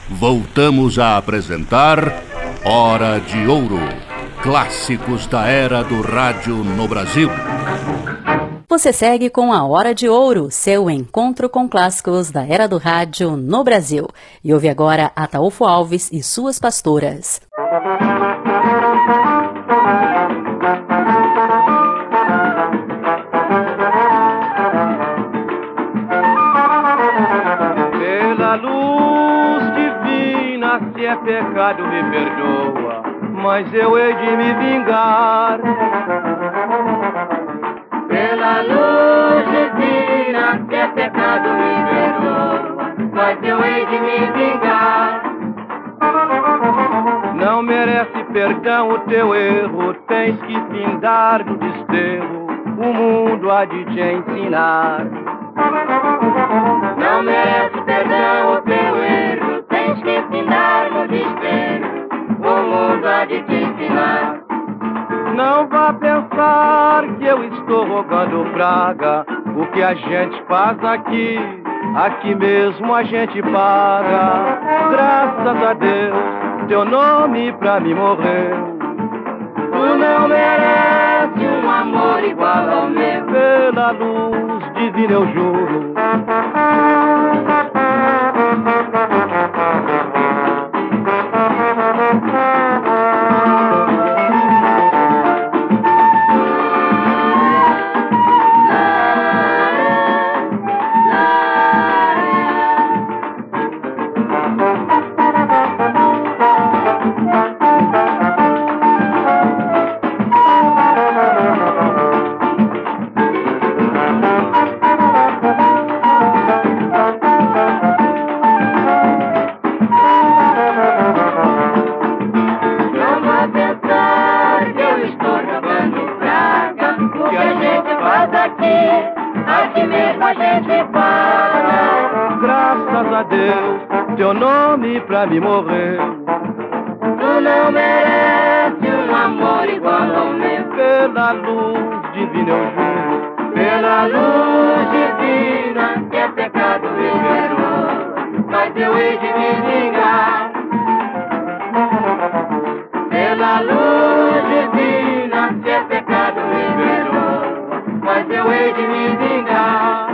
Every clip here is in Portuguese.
voltamos a apresentar Hora de Ouro, clássicos da era do rádio no Brasil. Você segue com a Hora de Ouro, seu encontro com clássicos da era do rádio no Brasil. E ouve agora Ataúfo Alves e suas pastoras. Pela luz divina, se é pecado me perdoa, mas eu hei de me vingar. Pela luz divina, se é pecado me perdoa, mas eu hei de me vingar. Não merece perdão o teu erro, tens que findar no desterro, o mundo há de te ensinar. Não merece perdão o teu erro, tens que findar no desterro, o mundo há de te ensinar. Não vá pensar que eu estou rogando praga, o que a gente faz aqui, aqui mesmo a gente paga. Graças a Deus, teu nome pra mim morreu. Tu não merece um amor igual ao meu. Pela luz divina eu juro. Teu nome pra mim morreu. Tu não merece um amor igual ao meu. Pela luz divina eu juro. Pela luz divina, que é pecado me perdoa, mas eu hei de me vingar. Pela luz divina, que é pecado me perdoa, mas eu hei de me vingar.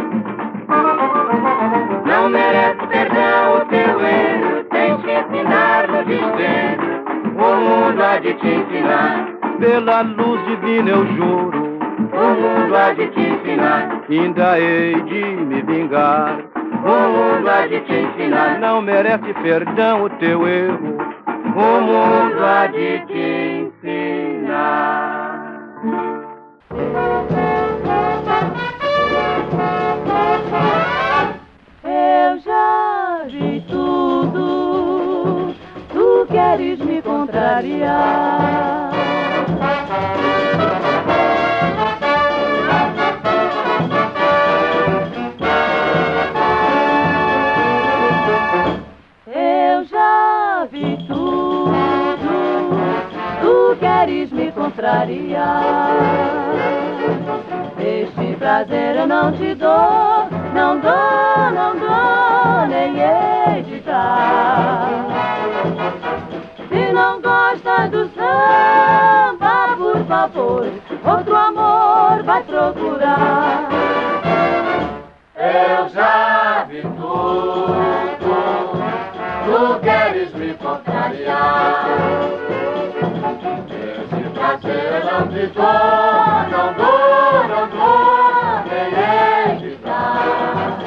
Não merece perdão o teu erro, tens que ensinar no desterro, o mundo há de te ensinar. Pela luz divina eu juro, o mundo há de te ensinar. Ainda hei de me vingar, o mundo há de te ensinar. Não merece perdão o teu erro, o mundo há de te ensinar. Eu já vi tudo, tu queres me contrariar. Eu já vi tudo, tu queres me contrariar. Este prazer eu não te dou, não dou, não dou, nem hei de dar. Se não gosta do samba, por favor, outro amor vai procurar. Eu já vi tudo, tu queres me contrariar. Esse prazer eu não te dou, não dou, não dou, nem hei de dar.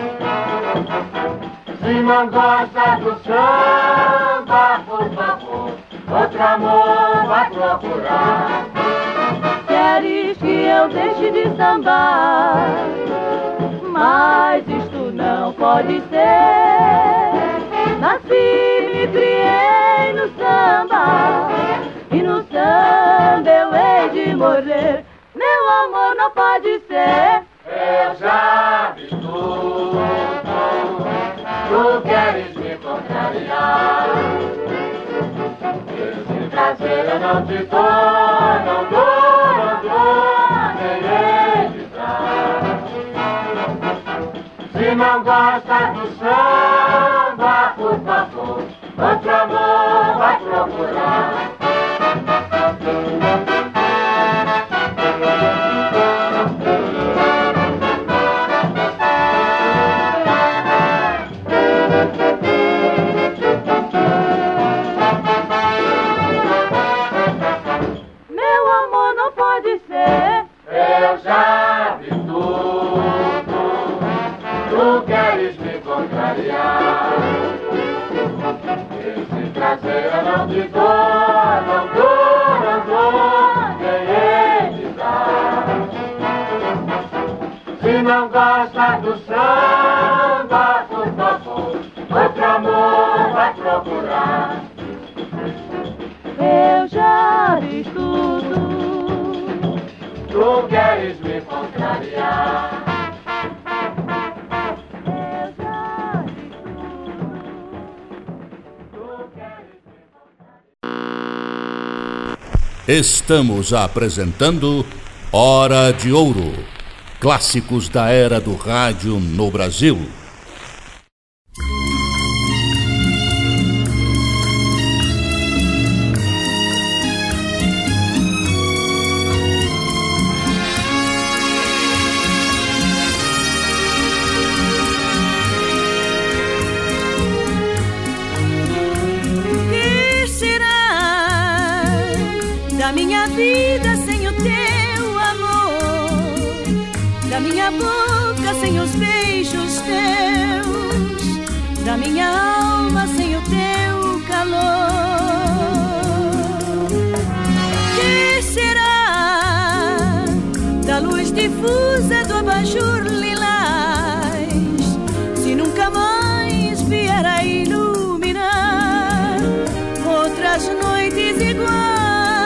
Se não gosta do samba, por favor, outro amor vai procurar. Queres que eu deixe de sambar, mas isto não pode ser. Nasci, me criei no samba, e no samba eu hei de morrer. Meu amor não pode ser. Eu já vi tudo, tu queres me contrariar. Esse prazer eu não te dou, não dou, não dou, nem hei de dar. Se não gosta do samba, por favor, contrariar. Esse prazer eu não te dou, não dou, nem hei de dar. Se não gosta do samba, por favor, outro amor vai procurar. Eu já fiz tudo. Tu queres me contrariar. Eu já fiz tudo. Tu queres me contrariar. Estamos apresentando Hora de Ouro. Clássicos da era do rádio no Brasil. Que será da minha vida sem o teu amor? Da minha boca sem os beijos teus, da minha alma sem o teu calor. Que será da luz difusa do abajur lilás, se nunca mais vier a iluminar outras noites iguais?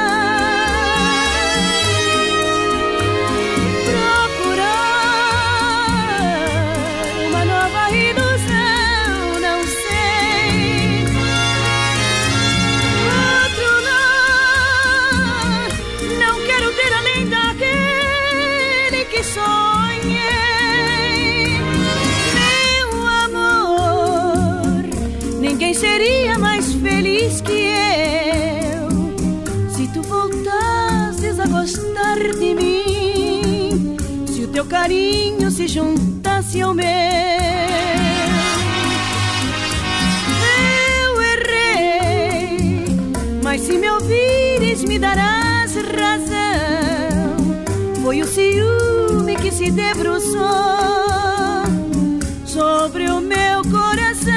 Seria mais feliz que eu se tu voltasses a gostar de mim, se o teu carinho se juntasse ao meu. Eu errei, mas se me ouvires me darás razão. Foi o ciúme que se debruçou sobre o meu coração.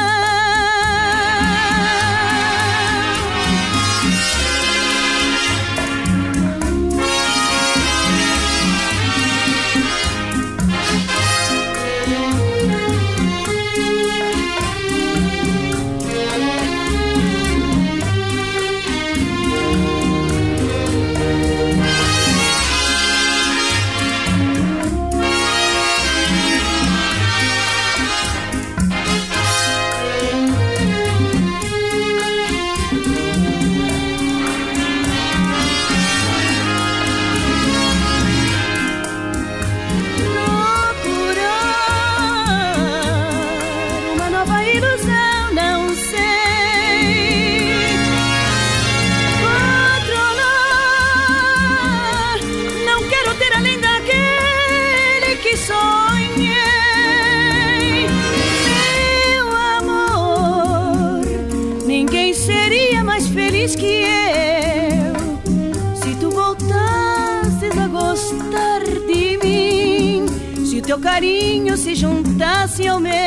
Teu carinho se juntasse ao meu.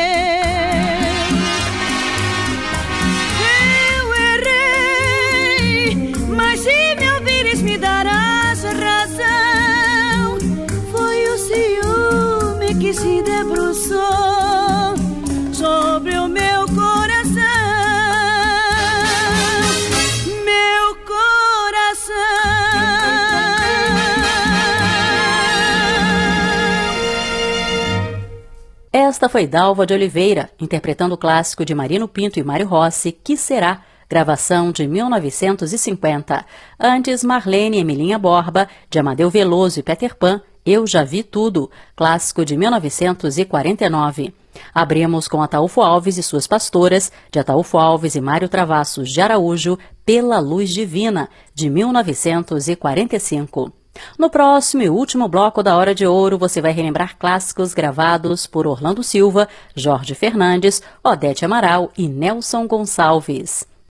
Eu errei, mas se me ouvires me darás razão. Foi o ciúme que se debruçou sobre o meu coração. Meu coração. Esta foi Dalva de Oliveira, interpretando o clássico de Marino Pinto e Mário Rossi, Que Será?, gravação de 1950. Antes, Marlene e Emilinha Borba, de Amadeu Veloso e Peter Pan, Eu Já Vi Tudo, clássico de 1949. Abrimos com Ataúfo Alves e Suas Pastoras, de Ataúfo Alves e Mário Travassos de Araújo, Pela Luz Divina, de 1945. No próximo e último bloco da Hora de Ouro, você vai relembrar clássicos gravados por Orlando Silva, Jorge Fernandes, Odete Amaral e Nelson Gonçalves.